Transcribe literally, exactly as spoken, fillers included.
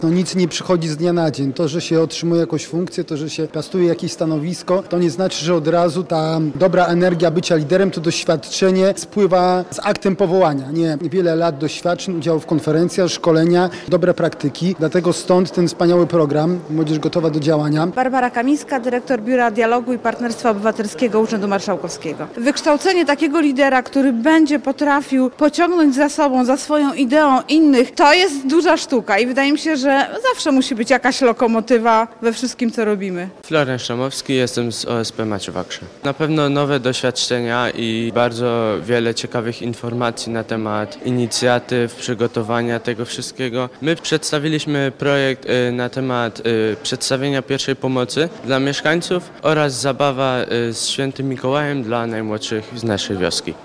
No nic nie przychodzi z dnia na dzień. To, że się otrzymuje jakąś funkcję, to, że się piastuje jakieś stanowisko, to nie znaczy, że od razu ta dobra energia bycia liderem, to doświadczenie spływa z aktem powołania. Nie, wiele lat doświadczeń, udziału w konferencjach, szkolenia, dobre praktyki. Dlatego stąd ten wspaniały program Młodzież gotowa do działania. Barbara Kamińska, dyrektor Biura Dialogu i Partnerstwa Obywatelskiego Urzędu Marszałkowskiego. Wykształcenie takiego lidera, który będzie potrafił pociągnąć za sobą, za swoją ideą innych, to jest duża sztuka i wydaje mi się, że zawsze musi być jakaś lokomotywa we wszystkim, co robimy. Florian Szamowski, jestem z O S P Maciewakrze. Na pewno nowe doświadczenia i bardzo wiele ciekawych informacji na temat inicjatyw, przygotowania tego wszystkiego. My przedstawiliśmy projekt na temat przedstawienia pierwszej pomocy dla mieszkańców oraz zabawa z Świętym Mikołajem dla najmłodszych z naszej wioski.